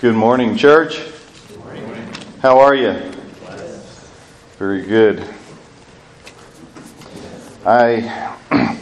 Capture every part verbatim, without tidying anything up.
Good morning, church. Good morning. How are you? Very good. I,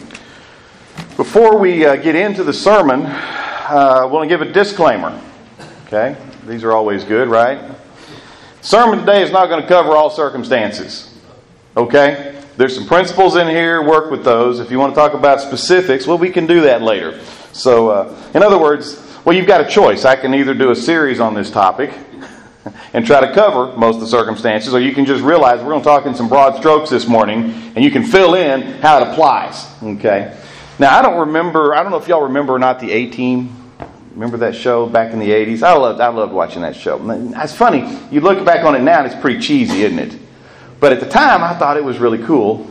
before we uh, get into the sermon, uh, I want to give a disclaimer. Okay? These are always good, right? Sermon today is not going to cover all circumstances. Okay? There's some principles in here. Work with those. If you want to talk about specifics, well, we can do that later. So, uh, in other words, well, you've got a choice. I can either do a series on this topic and try to cover most of the circumstances, or you can just realize we're going to talk in some broad strokes this morning, and you can fill in how it applies. Okay? Now, I don't remember, I don't know if y'all remember or not the A-Team. Remember that show back in the eighties? I loved, I loved watching that show. It's funny. You look back on it now, and it's pretty cheesy, isn't it? But at the time, I thought it was really cool.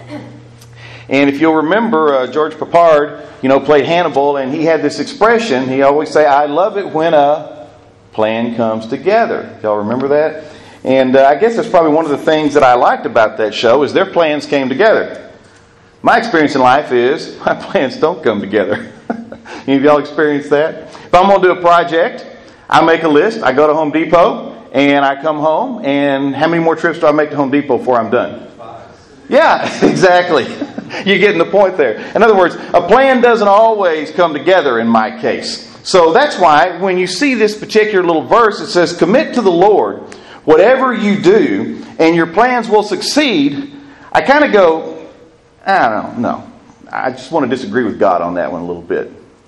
And if you'll remember, uh, George Papard, you know, played Hannibal, and he had this expression. He always say, "I love it when a plan comes together." Y'all remember that? And uh, I guess that's probably one of the things that I liked about that show is their plans came together. My experience in life is my plans don't come together. Any of y'all experienced that? If I'm going to do a project, I make a list. I go to Home Depot, and I come home, and how many more trips do I make to Home Depot before I'm done? Five. Yeah, exactly. You're getting the point there. In other words, a plan doesn't always come together in my case. So that's why when you see this particular little verse, it says, "Commit to the Lord whatever you do, and your plans will succeed." I kind of go, I don't know. No. I just want to disagree with God on that one a little bit.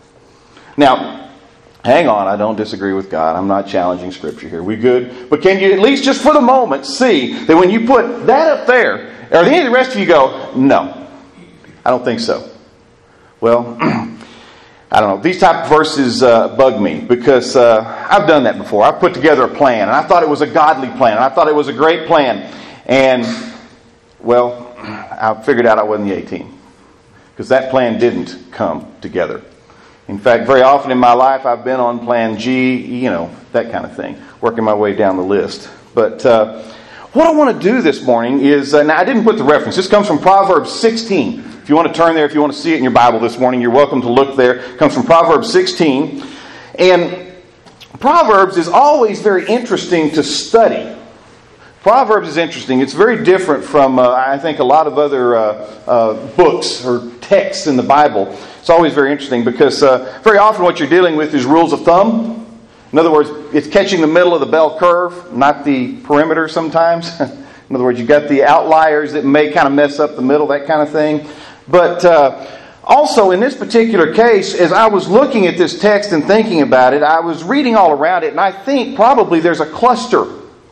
Now, hang on, I don't disagree with God. I'm not challenging Scripture here. We good? But can you at least just for the moment see that when you put that up there, or any of the rest of you go, no, I don't think so. Well, I don't know. These type of verses uh, bug me because uh, I've done that before. I've put together a plan, and I thought it was a godly plan, and I thought it was a great plan. And, well, I figured out I wasn't the A-Team because that plan didn't come together. In fact, very often in my life, I've been on plan G, you know, that kind of thing, working my way down the list. But uh, what I want to do this morning is, uh, now I didn't put the reference. This comes from Proverbs sixteen. If you want to turn there, if you want to see it in your Bible this morning, you're welcome to look there. It comes from Proverbs sixteen. And Proverbs is always very interesting to study. Proverbs is interesting. It's very different from, uh, I think, a lot of other uh, uh, books or texts in the Bible. It's always very interesting because uh, very often what you're dealing with is rules of thumb. In other words, it's catching the middle of the bell curve, not the perimeter sometimes. In other words, you've got the outliers that may kind of mess up the middle, that kind of thing. But uh, also in this particular case, as I was looking at this text and thinking about it, I was reading all around it, and I think probably there's a cluster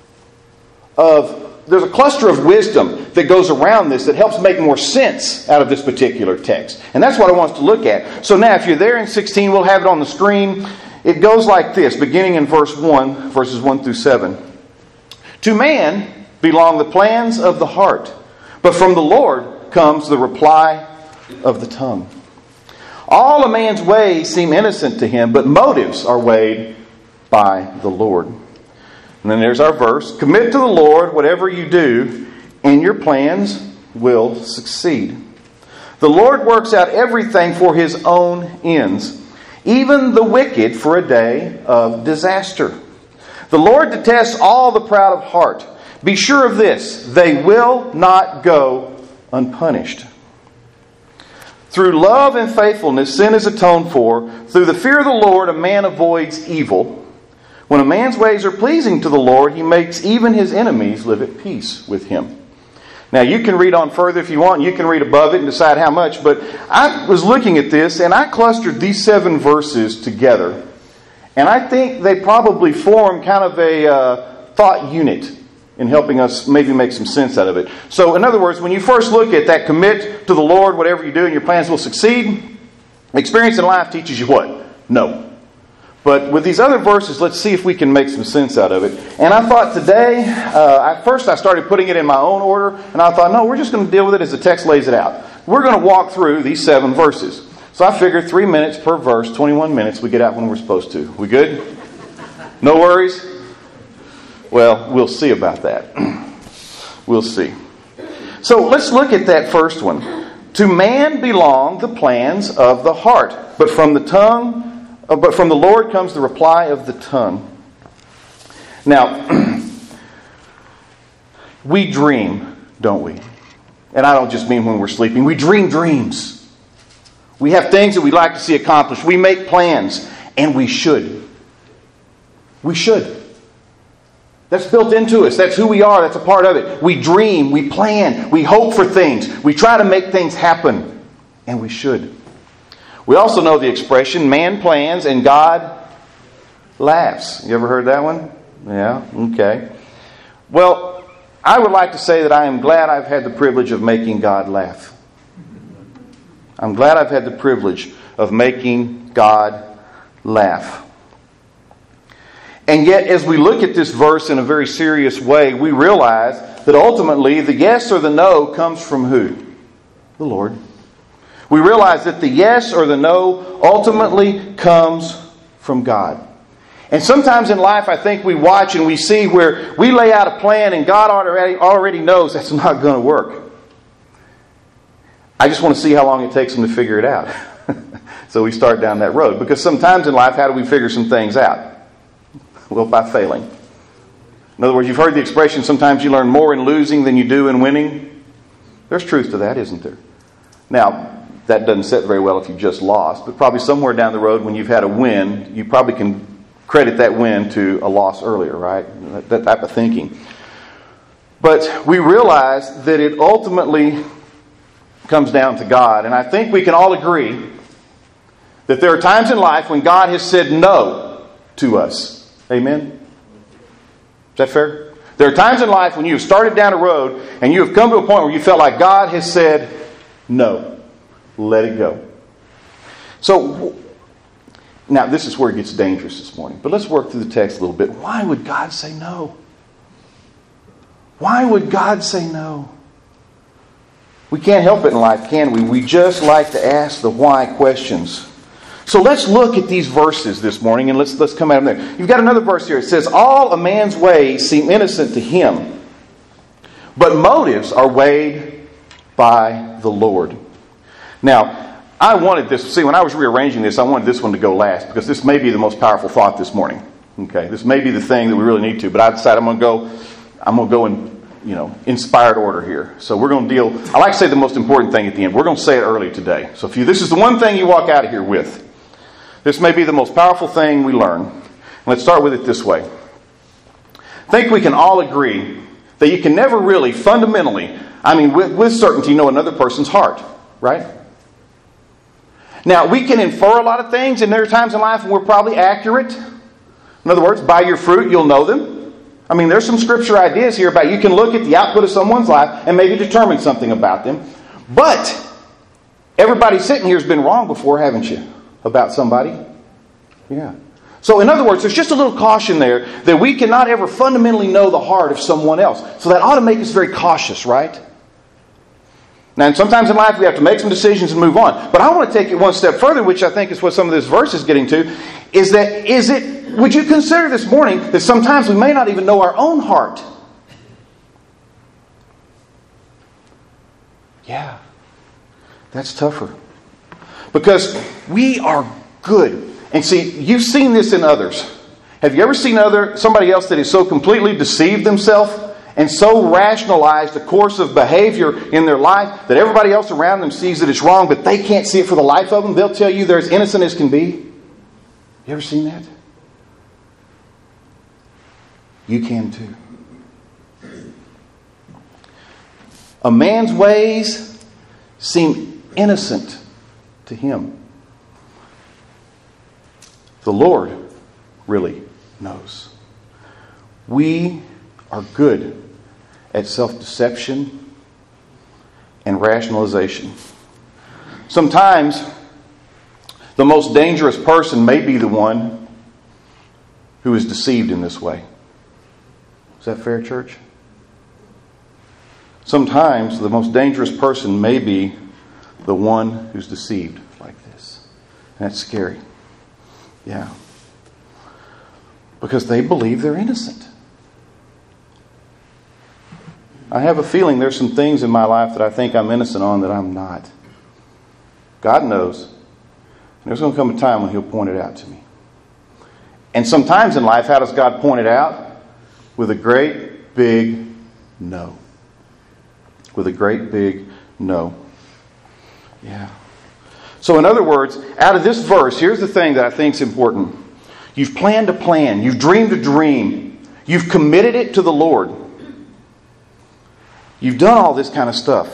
of there's a cluster of wisdom that goes around this that helps make more sense out of this particular text. And that's what I want us to look at. So now if you're there in sixteen, we'll have it on the screen. It goes like this, beginning in verse one, verses one through seven. "To man belong the plans of the heart, but from the Lord comes the reply of the tongue. All a man's ways seem innocent to him, but motives are weighed by the Lord." And then there's our verse. "Commit to the Lord whatever you do, and your plans will succeed. The Lord works out everything for His own ends, even the wicked for a day of disaster. The Lord detests all the proud of heart. Be sure of this, they will not go unpunished. Through love and faithfulness, sin is atoned for. Through the fear of the Lord, a man avoids evil. When a man's ways are pleasing to the Lord, He makes even his enemies live at peace with him." Now, you can read on further if you want. You can read above it and decide how much. But I was looking at this, and I clustered these seven verses together. And I think they probably form kind of a uh, thought unit in helping us maybe make some sense out of it. So, in other words, when you first look at that, commit to the Lord, whatever you do, and your plans will succeed, experience in life teaches you what? No. But with these other verses, let's see if we can make some sense out of it. And I thought today, uh, at first I started putting it in my own order, and I thought, no, we're just going to deal with it as the text lays it out. We're going to walk through these seven verses. So I figured three minutes per verse, twenty-one minutes, we get out when we're supposed to. We good? No worries? Well, we'll see about that. We'll see. So let's look at that first one. "To man belong the plans of the heart, but from the tongue, uh, but from the Lord comes the reply of the tongue." Now, we dream, don't we? And I don't just mean when we're sleeping. We dream dreams. We have things that we'd like to see accomplished. We make plans, and we should. We should. That's built into us. That's who we are. That's a part of it. We dream, we plan, we hope for things. We try to make things happen, and we should. We also know the expression, man plans and God laughs. You ever heard that one? Yeah, okay. Well, I would like to say that I am glad I've had the privilege of making God laugh. I'm glad I've had the privilege of making God laugh. And yet, as we look at this verse in a very serious way, we realize that ultimately the yes or the no comes from who? The Lord. We realize that the yes or the no ultimately comes from God. And sometimes in life, I think we watch and we see where we lay out a plan and God already, already knows that's not going to work. I just want to see how long it takes Him to figure it out. So we start down that road. Because sometimes in life, how do we figure some things out? Well, by failing. In other words, you've heard the expression, sometimes you learn more in losing than you do in winning. There's truth to that, isn't there? Now, that doesn't sit very well if you just lost, but probably somewhere down the road when you've had a win, you probably can credit that win to a loss earlier, right? That type of thinking. But we realize that it ultimately comes down to God. And I think we can all agree that there are times in life when God has said no to us. Amen? Is that fair? There are times in life when you have started down a road and you have come to a point where you felt like God has said no. Let it go. So, now this is where it gets dangerous this morning. But let's work through the text a little bit. Why would God say no? Why would God say no? We can't help it in life, can we? We just like to ask the why questions. So let's look at these verses this morning and let's let's come at them there. You've got another verse here. It says, all a man's ways seem innocent to him, but motives are weighed by the Lord. Now, I wanted this, see, when I was rearranging this, I wanted this one to go last because this may be the most powerful thought this morning. Okay, this may be the thing that we really need to, but I decided I'm going to go, I'm going to go in, you know, inspired order here. So we're going to deal, I like to say the most important thing at the end. We're going to say it early today. So if you, this is the one thing you walk out of here with. This may be the most powerful thing we learn. Let's start with it this way. I think we can all agree that you can never really fundamentally, I mean with, with certainty, know another person's heart. Right? Now, we can infer a lot of things, and there are times in life when we're probably accurate. In other words, by your fruit, you'll know them. I mean, there's some scripture ideas here about you can look at the output of someone's life and maybe determine something about them. But everybody sitting here has been wrong before, haven't you? About somebody? Yeah. So in other words, there's just a little caution there that we cannot ever fundamentally know the heart of someone else. So that ought to make us very cautious, right? Now, and sometimes in life we have to make some decisions and move on. But I want to take it one step further, which I think is what some of this verse is getting to, is that, is it, would you consider this morning that sometimes we may not even know our own heart? Yeah. That's tougher. Because we are good. And see, you've seen this in others. Have you ever seen other somebody else that has so completely deceived themselves and so rationalized a course of behavior in their life that everybody else around them sees that it's wrong, but they can't see it for the life of them? They'll tell you they're as innocent as can be. You ever seen that? You can too. A man's ways seem innocent to him. The Lord really knows. We are good at self-deception and rationalization. Sometimes the most dangerous person may be the one who is deceived in this way. Is that fair, church? Sometimes the most dangerous person may be the one who's deceived like this. And that's scary. Yeah. Because they believe they're innocent. I have a feeling there's some things in my life that I think I'm innocent on that I'm not. God knows. And there's going to come a time when He'll point it out to me. And sometimes in life, how does God point it out? with a great big no. With a great big no. Yeah. So in other words, out of this verse, here's the thing that I think is important. You've planned a plan. You've dreamed a dream. You've committed it to the Lord. You've done all this kind of stuff.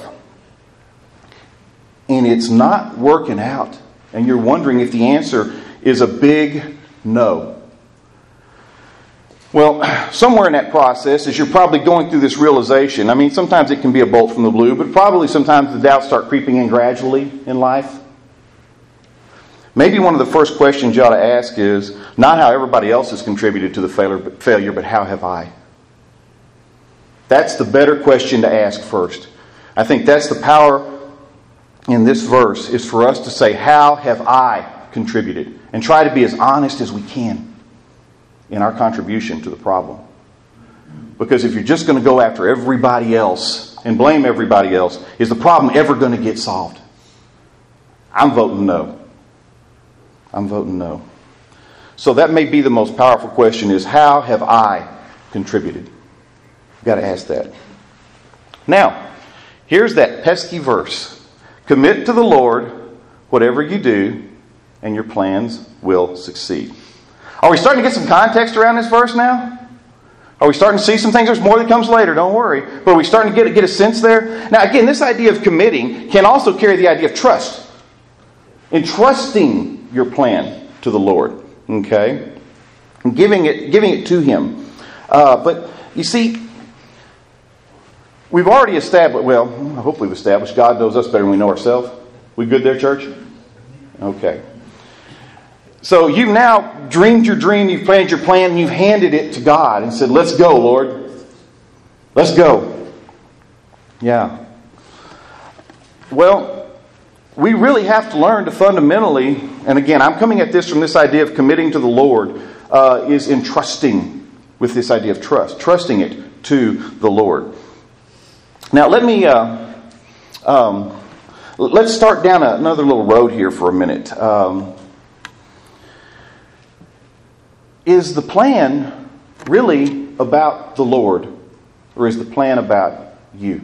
And it's not working out. And you're wondering if the answer is a big no. Well, somewhere in that process, as you're probably going through this realization, I mean, sometimes it can be a bolt from the blue, but probably sometimes the doubts start creeping in gradually in life. Maybe one of the first questions you ought to ask is not how everybody else has contributed to the failure, but how have I? That's the better question to ask first. I think that's the power in this verse, is for us to say, how have I contributed? And try to be as honest as we can in our contribution to the problem. Because if you're just going to go after everybody else and blame everybody else, is the problem ever going to get solved? I'm voting no. I'm voting no. So that may be the most powerful question, is how have I contributed? You've got to ask that. Now, here's that pesky verse. Commit to the Lord whatever you do, and your plans will succeed. Are we starting to get some context around this verse now? Are we starting to see some things? There's more that comes later, don't worry. But are we starting to get, get a sense there? Now, again, this idea of committing can also carry the idea of trust. Entrusting your plan to the Lord. Okay? And giving it, giving it to Him. Uh, but, you see, we've already established, well, I hope we've established God knows us better than we know ourselves. We good there, church? Okay. So you've now dreamed your dream, you've planned your plan, and you've handed it to God and said, let's go, Lord. Let's go. Yeah. Well, we really have to learn to fundamentally, and again, I'm coming at this from this idea of committing to the Lord, uh, is entrusting with this idea of trust. Trusting it to the Lord. Now, let me, uh, um, let's start down another little road here for a minute. Um, is the plan really about the Lord, or is the plan about you?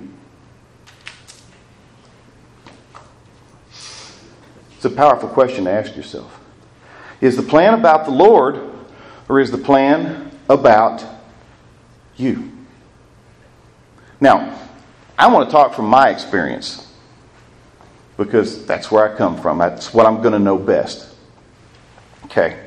It's a powerful question to ask yourself. Is the plan about the Lord, or is the plan about you? Now, I want to talk from my experience, because that's where I come from. That's what I'm going to know best. Okay.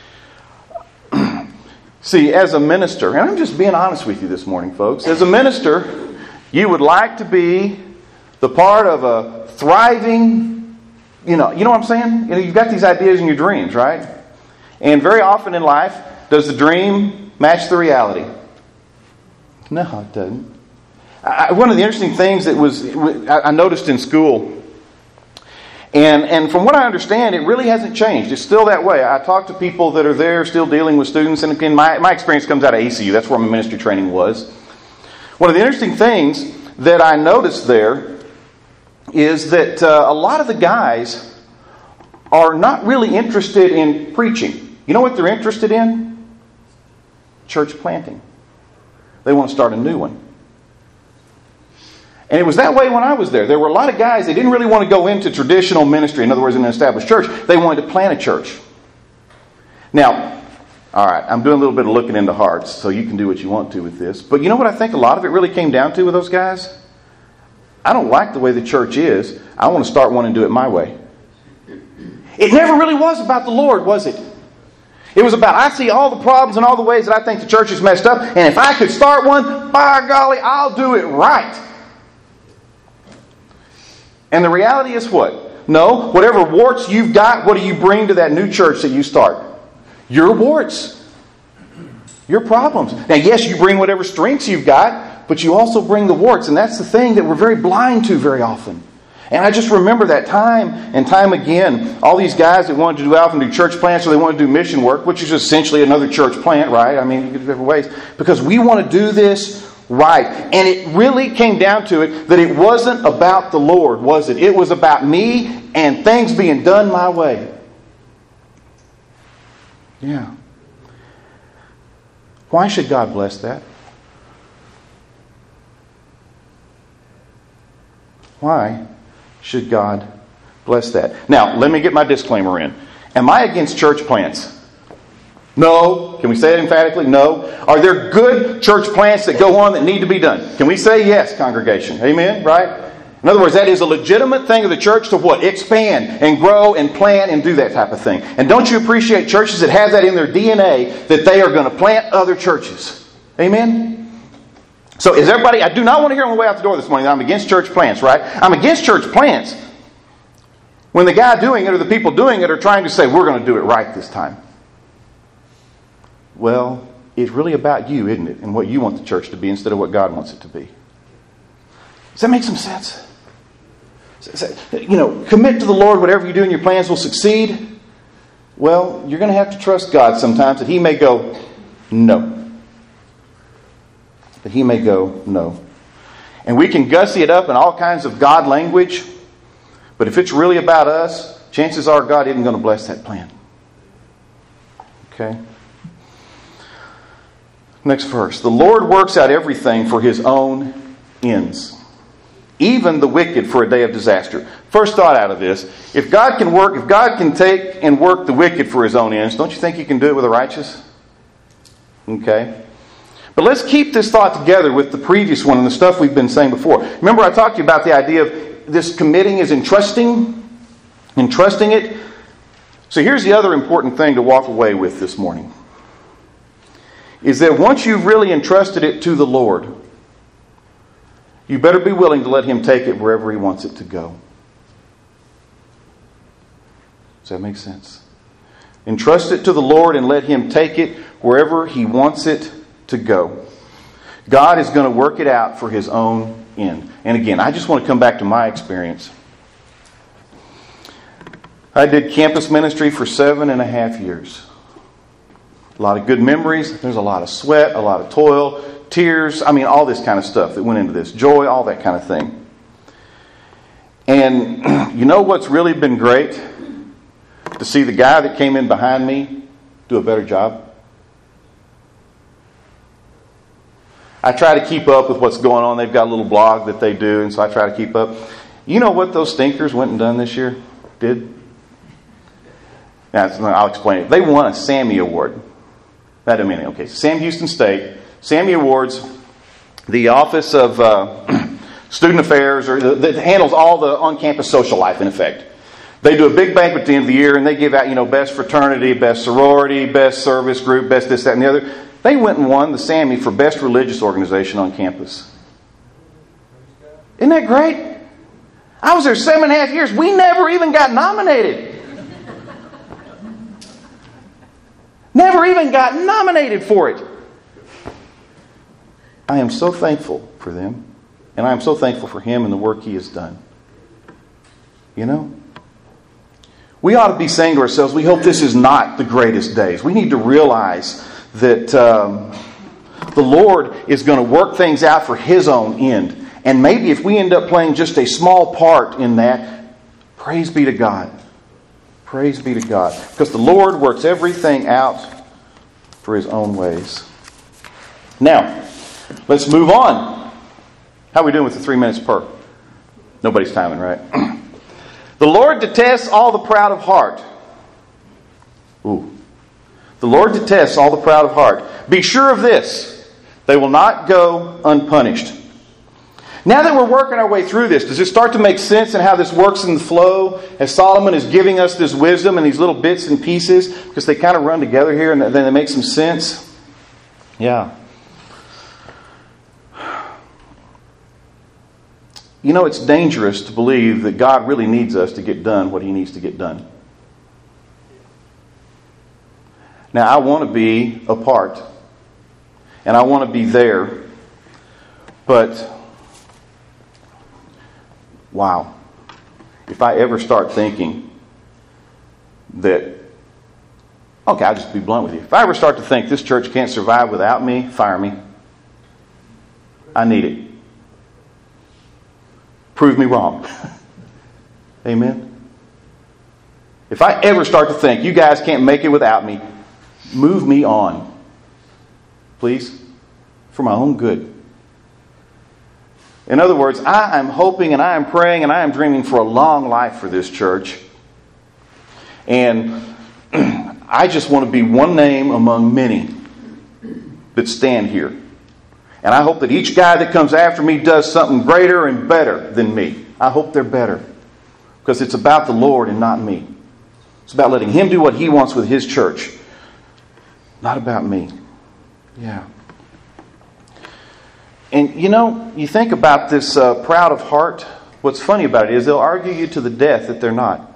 See, as a minister, and I'm just being honest with you this morning, folks. As a minister, you would like to be the part of a thriving, you know, you know what I'm saying? You know, you've got these ideas in your dreams, right? And very often in life, does the dream match the reality? No, it doesn't. I, one of the interesting things that was I noticed in school, and and from what I understand, it really hasn't changed. It's still that way. I talk to people that are there still dealing with students, and again, my, my experience comes out of A C U. That's where my ministry training was. One of the interesting things that I noticed there is that uh, a lot of the guys are not really interested in preaching. You know what they're interested in? Church planting. They want to start a new one. And it was that way when I was there. There were a lot of guys, they didn't really want to go into traditional ministry. In other words, in an established church. They wanted to plant a church. Now, all right, I'm doing a little bit of looking into hearts, so you can do what you want to with this. But you know what I think a lot of it really came down to with those guys? I don't like the way the church is. I want to start one and do it my way. It never really was about the Lord, was it? It was about, I see all the problems and all the ways that I think the church is messed up, and if I could start one, by golly, I'll do it right. And the reality is what? No, whatever warts you've got, what do you bring to that new church that you start? Your warts. Your problems. Now, yes, you bring whatever strengths you've got, but you also bring the warts. And that's the thing that we're very blind to very often. And I just remember that time and time again, all these guys that wanted to do Alpha and do church plants, or they wanted to do mission work, which is essentially another church plant, right? I mean, you could do different ways. Because we want to do this right. And it really came down to it that it wasn't about the Lord, was it? It was about me and things being done my way. Yeah. Why should God bless that? Why should God bless that? Now, let me get my disclaimer in. Am I against church plants? No. Can we say it emphatically? No. Are there good church plants that go on that need to be done? Can we say yes, congregation? Amen? Right? In other words, that is a legitimate thing of the church to what? Expand and grow and plant and do that type of thing. And don't you appreciate churches that have that in their D N A, that they are going to plant other churches? Amen? So is everybody, I do not want to hear on the way out the door this morning that I'm against church plants, right? I'm against church plants when the guy doing it or the people doing it are trying to say, we're going to do it right this time. Well, it's really about you, isn't it? And what you want the church to be instead of what God wants it to be. Does that make some sense? You know, commit to the Lord, whatever you do and your plans will succeed. Well, you're going to have to trust God sometimes that He may go, no. That He may go, no. And we can gussy it up in all kinds of God language. But if it's really about us, chances are God isn't going to bless that plan. Okay? Next verse. The Lord works out everything for His own ends, even the wicked for a day of disaster. First thought out of this, if God can work, if God can take and work the wicked for His own ends, don't you think He can do it with the righteous? Okay. But let's keep this thought together with the previous one and the stuff we've been saying before. Remember I talked to you about the idea of this committing is entrusting, entrusting it. So here's the other important thing to walk away with this morning. Is that once you've really entrusted it to the Lord, you better be willing to let Him take it wherever He wants it to go. Does that make sense? Entrust it to the Lord and let Him take it wherever He wants it to go. God is going to work it out for His own end. And again, I just want to come back to my experience. I did campus ministry for seven and a half years. A lot of good memories. There's a lot of sweat, a lot of toil, tears, I mean, all this kind of stuff that went into this. Joy, all that kind of thing. And you know what's really been great? To see the guy that came in behind me do a better job. I try to keep up with what's going on. They've got a little blog that they do, and so I try to keep up. You know what those stinkers went and done this year? Did? Now, I'll explain it. They won a Sammy Award. That a minute. Okay, Sam Houston State. Sammy Awards, the Office of uh, Student Affairs, or the, that handles all the on-campus social life, in effect. They do a big banquet at the end of the year, and they give out, you know, best fraternity, best sorority, best service group, best this, that, and the other. They went and won the Sammy for best religious organization on campus. Isn't that great? I was there seven and a half years. We never even got nominated. Never even got nominated for it. I am so thankful for them. And I am so thankful for him and the work he has done. You know? We ought to be saying to ourselves, we hope this is not the greatest days. We need to realize that um, the Lord is going to work things out for His own end. And maybe if we end up playing just a small part in that, praise be to God. Praise be to God. Because the Lord works everything out for His own ways. Now, let's move on. How are we doing with the three minutes per? Nobody's timing, right? The Lord detests all the proud of heart. Ooh. The Lord detests all the proud of heart. Be sure of this. They will not go unpunished. Now that we're working our way through this, does it start to make sense in how this works in the flow? As Solomon is giving us this wisdom and these little bits and pieces, because they kind of run together here and then they make some sense? Yeah. You know, it's dangerous to believe that God really needs us to get done what He needs to get done. Now, I want to be a part. And I want to be there. But, wow. If I ever start thinking that, okay, I'll just be blunt with you. If I ever start to think this church can't survive without me, fire me. I need it. Prove me wrong. Amen? If I ever start to think you guys can't make it without me, move me on. Please. For my own good. In other words, I am hoping and I am praying and I am dreaming for a long life for this church. And I just want to be one name among many that stand here. And I hope that each guy that comes after me does something greater and better than me. I hope they're better. Because it's about the Lord and not me. It's about letting Him do what He wants with His church. Not about me. Yeah. And you know, you think about this uh, proud of heart. What's funny about it is they'll argue you to the death that they're not.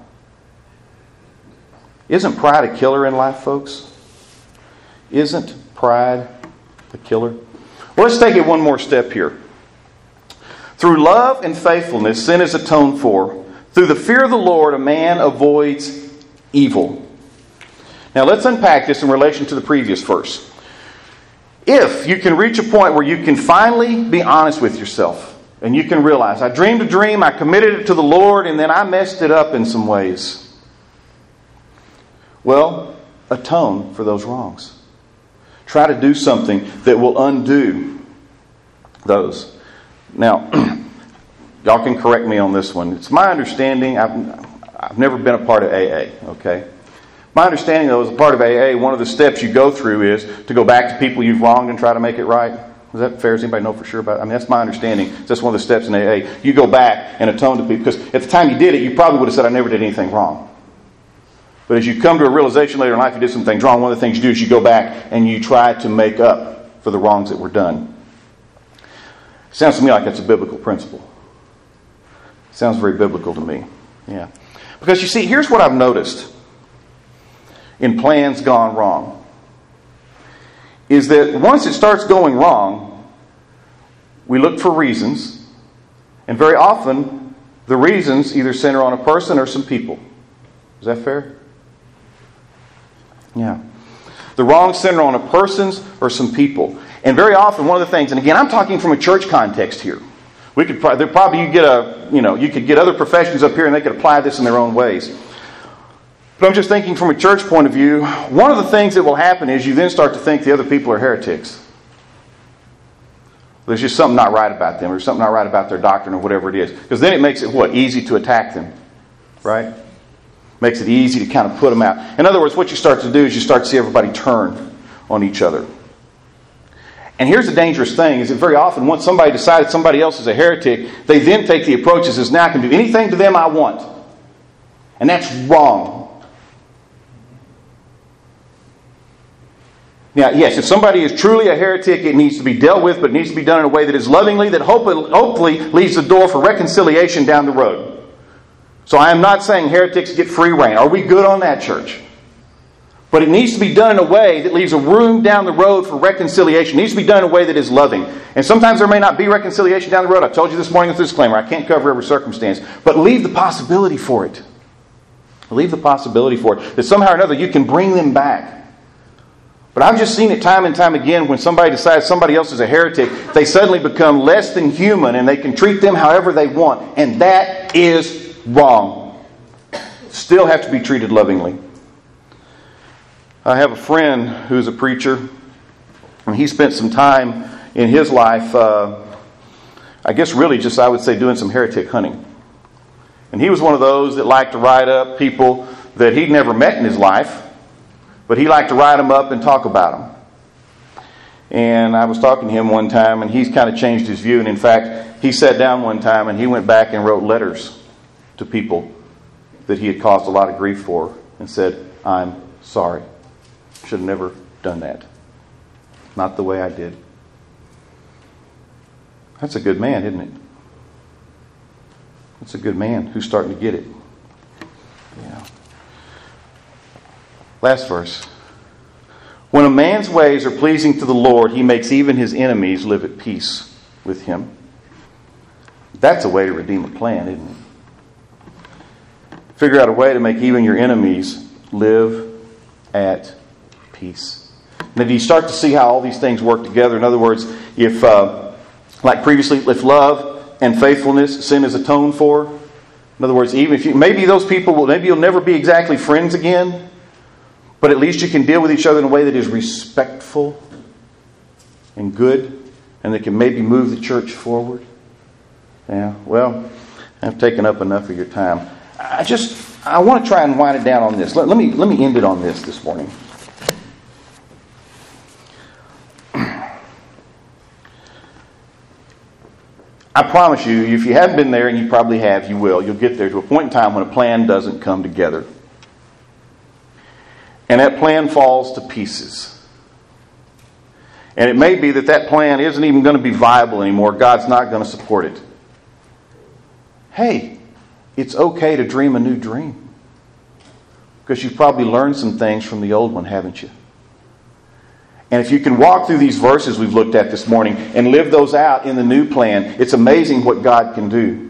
Isn't pride a killer in life, folks? Isn't pride a killer? Well, let's take it one more step here. Through love and faithfulness, sin is atoned for. Through the fear of the Lord, a man avoids evil. Now, let's unpack this in relation to the previous verse. If you can reach a point where you can finally be honest with yourself, and you can realize, I dreamed a dream, I committed it to the Lord, and then I messed it up in some ways. Well, atone for those wrongs. Try to do something that will undo those. Now, y'all can correct me on this one. It's my understanding, I've, I've never been a part of A A, okay? My understanding, though, as a part of A A, one of the steps you go through is to go back to people you've wronged and try to make it right. Is that fair? Does anybody know for sure about it? I mean, that's my understanding. That's one of the steps in A A. You go back and atone to people. Because at the time you did it, you probably would have said, I never did anything wrong. But as you come to a realization later in life you did some things wrong, one of the things you do is you go back and you try to make up for the wrongs that were done. Sounds to me like that's a biblical principle. Sounds very biblical to me. Yeah. Because you see, here's what I've noticed in plans gone wrong. Is that once it starts going wrong, we look for reasons. And very often, the reasons either center on a person or some people. Is that fair? Yeah. The wrongs center on a person's or some people. And very often, one of the things, and again, I'm talking from a church context here. We could probably, probably you get a, you know, you could get other professions up here and they could apply this in their own ways. But I'm just thinking from a church point of view, one of the things that will happen is you then start to think the other people are heretics. There's just something not right about them, or something not right about their doctrine, or whatever it is. Because then it makes it, what, easy to attack them. Right? Makes it easy to kind of put them out. In other words, what you start to do is you start to see everybody turn on each other. And here's the dangerous thing, is that very often once somebody decided somebody else is a heretic, they then take the approach that says, now I can do anything to them I want. And that's wrong. Now, yes, if somebody is truly a heretic, it needs to be dealt with, but it needs to be done in a way that is lovingly, that hopefully leaves the door for reconciliation down the road. So I am not saying heretics get free reign. Are we good on that, church? But it needs to be done in a way that leaves a room down the road for reconciliation. It needs to be done in a way that is loving. And sometimes there may not be reconciliation down the road. I told you this morning with this disclaimer. I can't cover every circumstance. But leave the possibility for it. Leave the possibility for it. That somehow or another you can bring them back. But I've just seen it time and time again when somebody decides somebody else is a heretic, they suddenly become less than human and they can treat them however they want. And that is wrong. Still have to be treated lovingly. I have a friend who's a preacher, and he spent some time in his life, uh, I guess really just, I would say, doing some heretic hunting. And he was one of those that liked to write up people that he'd never met in his life, but he liked to write them up and talk about them. And I was talking to him one time, and he's kind of changed his view. And in fact, he sat down one time and he went back and wrote letters to people that he had caused a lot of grief for and said, I'm sorry. Should have never done that. Not the way I did. That's a good man, isn't it? That's a good man who's starting to get it. Yeah. Last verse. When a man's ways are pleasing to the Lord, he makes even his enemies live at peace with him. That's a way to redeem a plan, isn't it? Figure out a way to make even your enemies live at peace. And if you start to see how all these things work together, in other words, if, uh, like previously, if love and faithfulness, sin is atoned for. In other words, even if you, maybe those people will, maybe you'll never be exactly friends again, but at least you can deal with each other in a way that is respectful and good, and that can maybe move the church forward. Yeah, well, I've taken up enough of your time. I just, I want to try and wind it down on this. Let, let me, let me end it on this this morning. I promise you, if you haven't been there, and you probably have, you will. You'll get there to a point in time when a plan doesn't come together. And that plan falls to pieces. And it may be that that plan isn't even going to be viable anymore. God's not going to support it. Hey, it's okay to dream a new dream. Because you've probably learned some things from the old one, haven't you? And if you can walk through these verses we've looked at this morning and live those out in the new plan, it's amazing what God can do.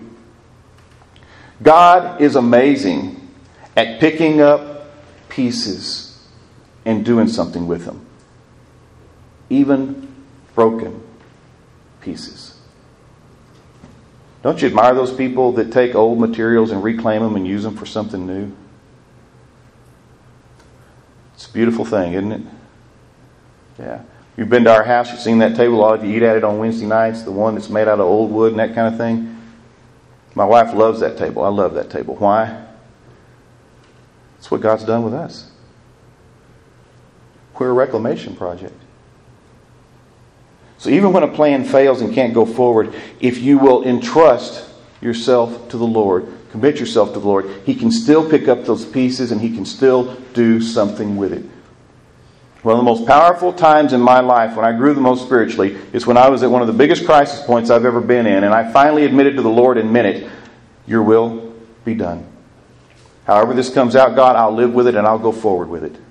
God is amazing at picking up pieces and doing something with them. Even broken pieces. Don't you admire those people that take old materials and reclaim them and use them for something new? It's a beautiful thing, isn't it? Yeah. You've been to our house, you've seen that table. A lot of you eat at it on Wednesday nights, the one that's made out of old wood and that kind of thing. My wife loves that table. I love that table. Why? It's what God's done with us. We're a reclamation project. So even when a plan fails and can't go forward, if you will entrust yourself to the Lord, commit yourself to the Lord, He can still pick up those pieces and He can still do something with it. One of the most powerful times in my life when I grew the most spiritually is when I was at one of the biggest crisis points I've ever been in, and I finally admitted to the Lord and meant it, your will be done. However this comes out, God, I'll live with it and I'll go forward with it.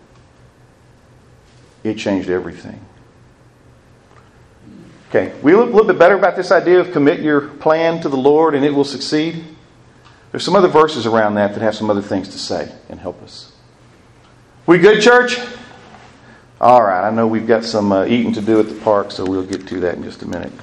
It changed everything. Okay, we look a little bit better about this idea of commit your plan to the Lord and it will succeed. There's some other verses around that that have some other things to say and help us. We good, church? All right, I know we've got some uh, eating to do at the park, so we'll get to that in just a minute.